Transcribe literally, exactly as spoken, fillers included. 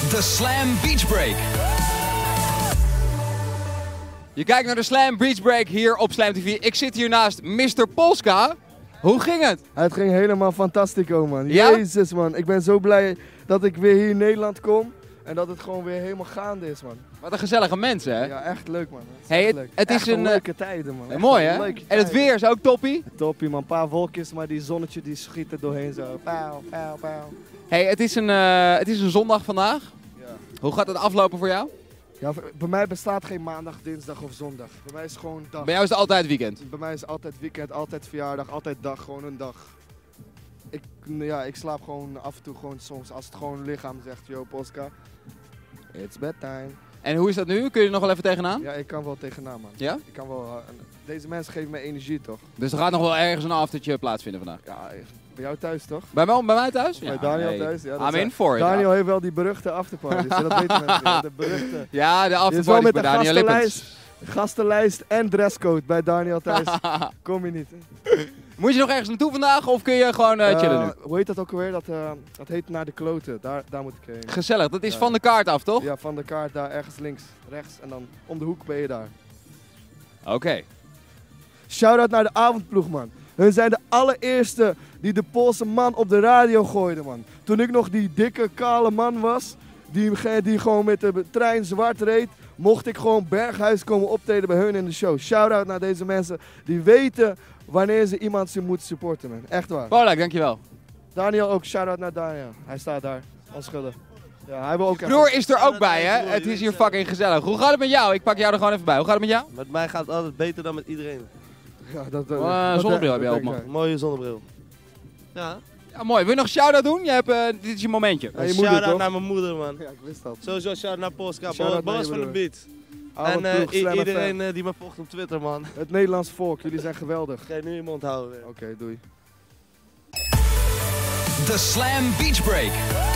De Slam Beach Break. Je kijkt naar de Slam Beach Break hier op Slam T V. Ik zit hier naast mister Polska. Hoe ging het? Het ging helemaal fantastico, man. Ja? Jezus, man. Ik ben zo blij dat ik weer hier in Nederland kom. En dat het gewoon weer helemaal gaande is, man. Wat een gezellige mensen, hè? Ja, echt leuk, man. Het is, Hey, echt het- leuk. het is Echt een, leuke tijden, man. Hey, Echt mooi, een hè? leuke En het tijden. weer is ook toppie. Toppie, man. Een paar wolkjes, maar die zonnetje die schiet er doorheen zo. Pauw, pauw, pauw. Hey, het is een, eh, het is een zondag vandaag. Ja. Hoe gaat het aflopen voor jou? Ja, v- bij mij bestaat geen maandag, dinsdag of zondag. Bij mij is het gewoon dag. Bij jou is het altijd weekend. Bij mij is het altijd weekend, altijd verjaardag, altijd dag, gewoon een dag. Ik, ja, ik slaap gewoon af en toe gewoon soms als het gewoon lichaam zegt, yo Polska, it's bedtime. En hoe is dat nu? Kun je er nog wel even tegenaan? Ja, ik kan wel tegenaan, man. Ja? Ik kan wel, uh, deze mensen geven me energie, toch? Dus er gaat nog wel ergens een aftertje plaatsvinden vandaag. Ja, bij jou thuis, toch? Bij, mij- bij mij thuis? Bij Daniel nee. thuis? Ja, dat I'm is- in for it. Daniel heeft wel die beruchte afterparties, ja, dat weten mensen. Ja, de beruchte. Ja, de Je is wel afterparty met bij de Daniel gastenlijst, Lippens. gastenlijst en dresscode bij Daniel thuis. Kom je niet, hè? Moet je nog ergens naartoe vandaag of kun je gewoon eh, chillen Uh, nu? hoe heet dat ook alweer? Dat, uh, dat heet Naar de Kloten. Daar, daar moet ik heen. Gezellig, dat is Ja. van de kaart af, toch? Ja, van de kaart daar ergens links, rechts en dan om de hoek ben je daar. Oké. Shout-out naar de avondploeg, man. Hun zijn de allereerste die de Poolse man op de radio gooiden, man. Toen ik nog die dikke, kale man was, die, die gewoon met de trein zwart reed, mocht ik gewoon Berghuis komen optreden bij hun in de show. Shout-out naar deze mensen die weten wanneer ze iemand ze moeten supporten, man. Echt waar. Polak, dankjewel. Daniel ook, shout-out naar Daniel. Hij staat daar, onschuldig. Ja, hij wil ook echt... Broer is er ook bij, hè? Het is hier fucking gezellig. Hoe gaat het met jou? Ik pak jou er gewoon even bij. Hoe gaat het met jou? Met mij gaat het altijd beter dan met iedereen. Ja, dat, dat, Uh, dat- zonnebril dat heb je ook, denk man. ik. Mooie zonnebril. Ja. Ja, mooi. Wil je nog een shout-out doen? Je hebt, eh, dit is je momentje. Ja, je moeder, Shout-out toch? naar mijn moeder, man. Ja, ik wist dat. Sowieso shout-out naar Polska, Shout-out naar boss je van de broer. beat. En Avondploeg, eh, i- Slam iedereen F M. eh, die me volgt op Twitter, man. Het Nederlands volk, jullie zijn geweldig. Ga je nu in je mond houden. Oké, doei. De Slam Beach Break.